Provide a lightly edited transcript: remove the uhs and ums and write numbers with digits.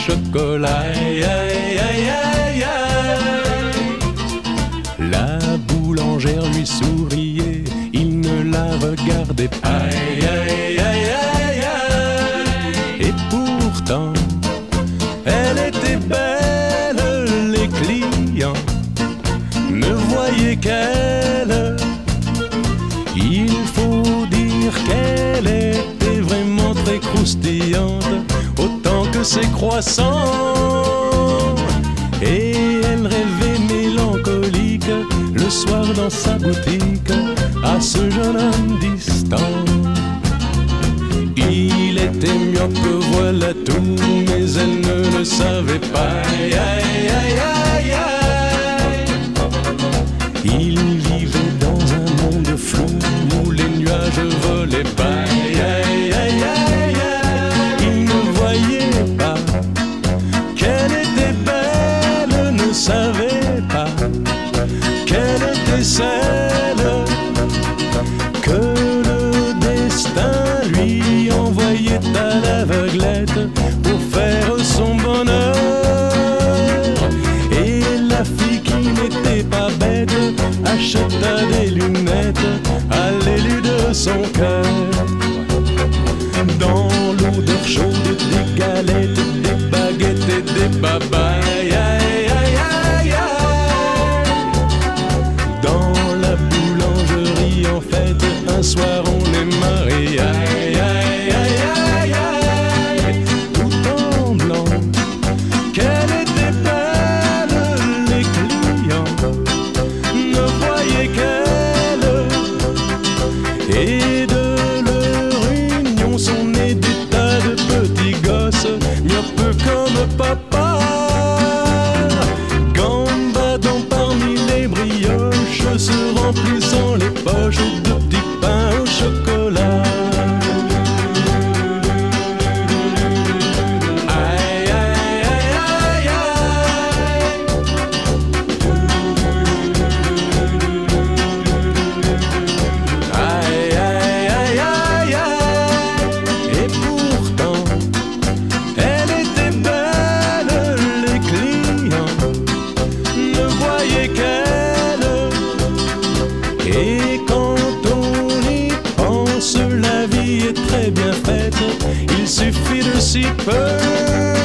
chocolat. Aïe, aïe, aïe, aïe, aïe. La boulangère lui souriait, il ne la regardait pas. Aïe, aïe, aïe, aïe, aïe. Et pourtant, elle était belle, les clients ne voyaient qu'elle. Il faut dire qu'elle était vraiment très croustillante, autant que ses croissants. Et elle rêvait mélancolique le soir dans sa boutique à ce jeune homme distant. Il était myope, voilà tout, mais elle ne le savait pas. Aïe, aïe, aïe, aïe, aïe. Il vivait dans un monde flou où les nuages volaient pas. Aïe, aïe, aïe, aïe, aïe. Il ne voyait pas qu'elle était belle, ne savait pas qu'elle était celle que le destin lui envoyait à l'aveuglette pour faire son bonheur. Et la fille qui n'était pas bête acheta des lunettes à l'élu de son cœur. Dans l'odeur chaude des galettes, des baguettes et des babayes. Aïe, aïe, aïe, aïe. Dans la boulangerie en fête, un soir on est mariés. Aïe, aïe, aïe, aïe, aïe. Tout en blanc, qu'elle était belle, les clients ne voyaient qu'elle. Et de leur union sont nés des tas de petits gosses, myopes comme papa, gambadant parmi les brioches, se remplissant les poches de petits pains au chocolat. Aïe, aïe, aïe, aïe, aïe. Aïe, aïe, aïe, aïe, aïe. Et pourtant, elle était belle, les clients ne voyaient qu'elle. Et quand on y pense, la vie est très bien faite, il suffit de si peu.